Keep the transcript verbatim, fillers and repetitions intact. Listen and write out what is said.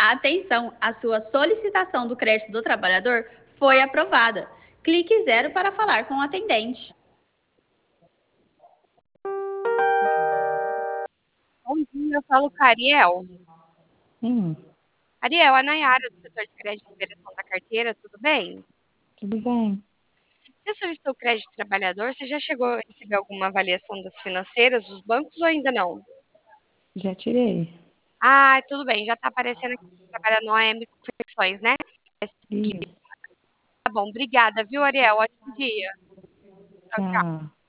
Atenção, a sua solicitação do crédito do trabalhador foi aprovada. Clique zero para falar com o atendente. Bom dia, eu falo com a Ariel. Hum, Ariel, a Nayara, do setor de crédito e liberação da carteira, tudo bem? tudo bem. Você solicitou crédito trabalhador, você já chegou a receber alguma avaliação das financeiras dos bancos ou ainda não? Já tirei. Ah, tudo bem, já está aparecendo aqui que você trabalha no A M Confecções, né? Isso. Tá bom, obrigada, viu, Ariel? Ótimo dia. Tchau, tchau. Tá.